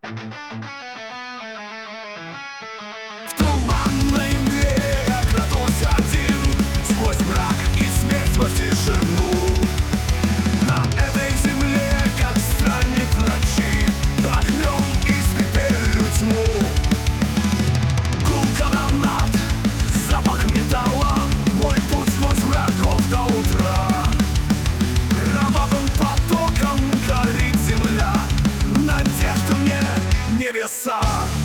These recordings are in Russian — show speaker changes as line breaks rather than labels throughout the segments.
В туманной мире крадусь один, сквозь мрак и смерть во тишину. На этой земле, как странник ночи, огнем испепелю тьму. Гул канонад, запах металла, мой путь сквозь врагов до утра. Кровавым потоком горит земля, надежда мне небеса.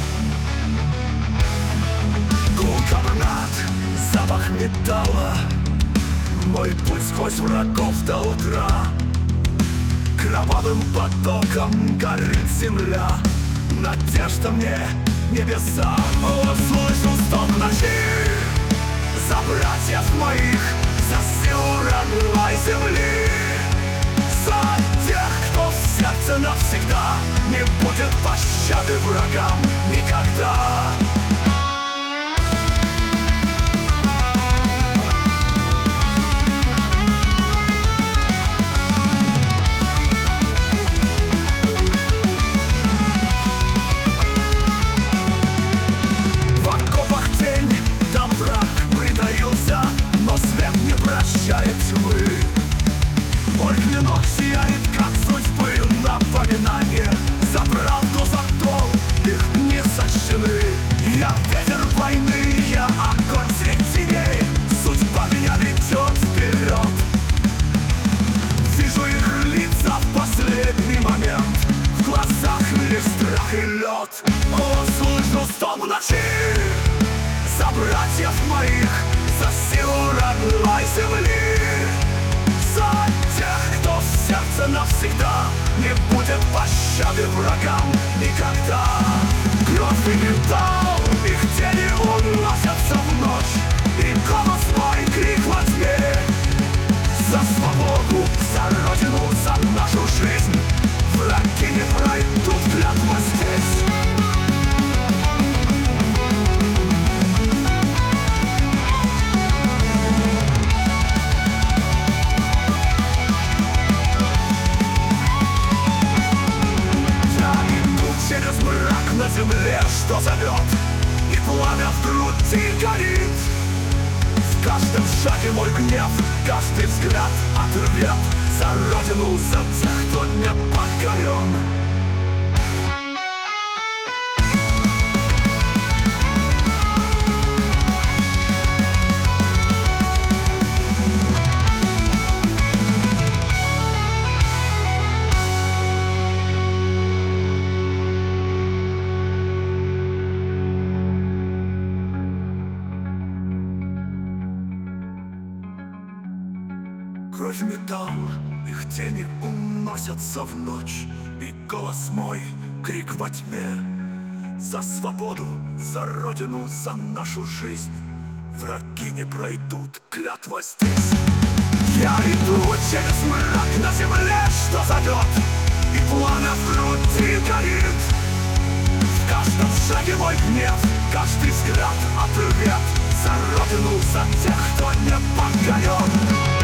Гул канонад, запах металла, мой путь сквозь врагов до утра. Кровавым потоком горит земля, надежда мне небеса. О, слышу стон ночи за братьев моих, за силу родной земли, за тех, кто в сердце навсегда. Не будет пощады врагам никогда. Прощает тьмы, мой клинок сияет, как судьбы напоминание. За правду, за долг их не сочтены. Я ветер войны, я огонь среди теней. Судьба меня ведет вперед. Вижу их лица в последний момент, в глазах лишь страх и лед. О, слышу стон в ночи за братьев моих, за силу родной земли, за тех, кто в сердце навсегда. Не будет пощады врагам никогда. Кровь и металл, их тени уносятся в ночь, и голос мой крик во тьме. За свободу, за родину, за нашу жизнь враги не пройдут клятву здесь. Через мрак на земле, что зовет, и пламя в груди горит. В каждом шаге мой гнев, каждый взгляд ответ. За родину, за тех, кто не покорен. Кровь и металл, их тени уносятся в ночь, и голос мой, крик во тьме. За свободу, за родину, за нашу жизнь враги не пройдут, клятва здесь. Я иду через мрак на земле, что зовет, и пламя в груди горит. В каждом шаге мой гнев, каждый взгляд ответ. За родину, за тех, кто не покорен.